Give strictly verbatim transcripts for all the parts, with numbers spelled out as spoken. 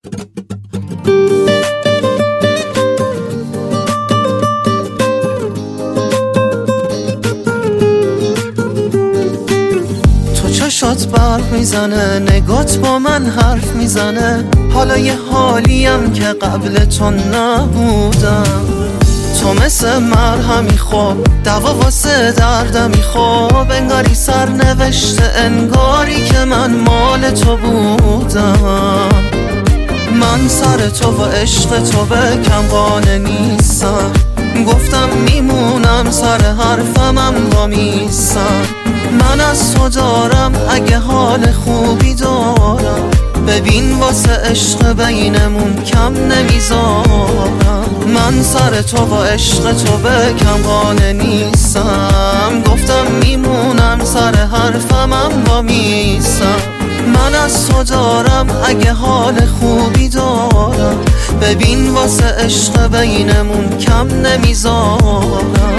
چشات برق میزنه، نگات با من حرف میزنه. حالا یه حالیم که قبل تو نبودم. تو مثل مرهمی خوب، دوا واسه دردمی خوب. انگاری سرنوشته، انگاری که من مال تو بودم. من سر تو و عشق تو به کم قانع نیستم. گفتم میمونم سر حرفمم با میستم. من از تو دارم اگه حال خوبی دارم. ببین واسه عشق بینمون کم نمیذارم. من سر تو و عشق تو به کم قانع نیستم. گفتم میمونم سر حرفمم با میستم. من از تو دارم اگه حال خوبی دارم. ببین واسه عشق بینمون کم نمیذارم.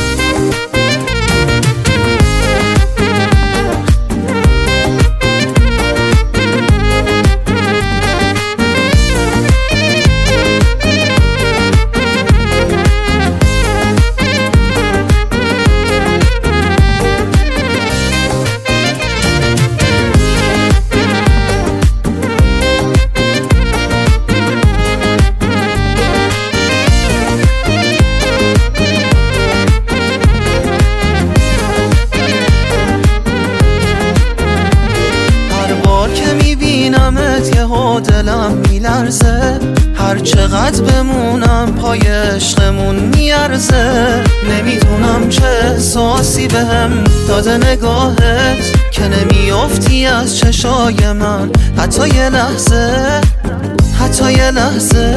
یهو دلم میلرزه، هر چقدر بمونم پای عشقمون میارزه. نمیدونم چه احساسی بهم داده نگاهت که نمیافتی از چشای من حتی یه لحظه، حتی یه لحظه.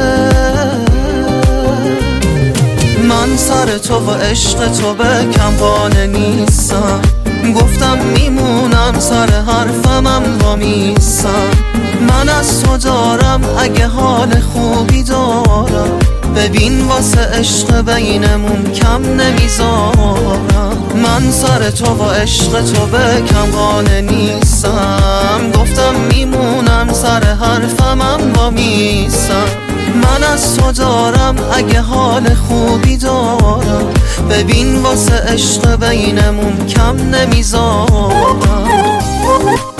من سر تو و عشق تو به کم قانع نیستم. گفتم میمونم سر حرفمم با میستم. من از تو دارم اگه حال خوبی دارم. ببین واسه عشق بینمون کم نمیذارم. من سر تو و عشق تو به کم قانع نیستم. گفتم میمونم سر حرفمم با میستم. من از تو دارم اگه حال خوبی دارم. ببین واسه عشق بینمون کم نمیذارم.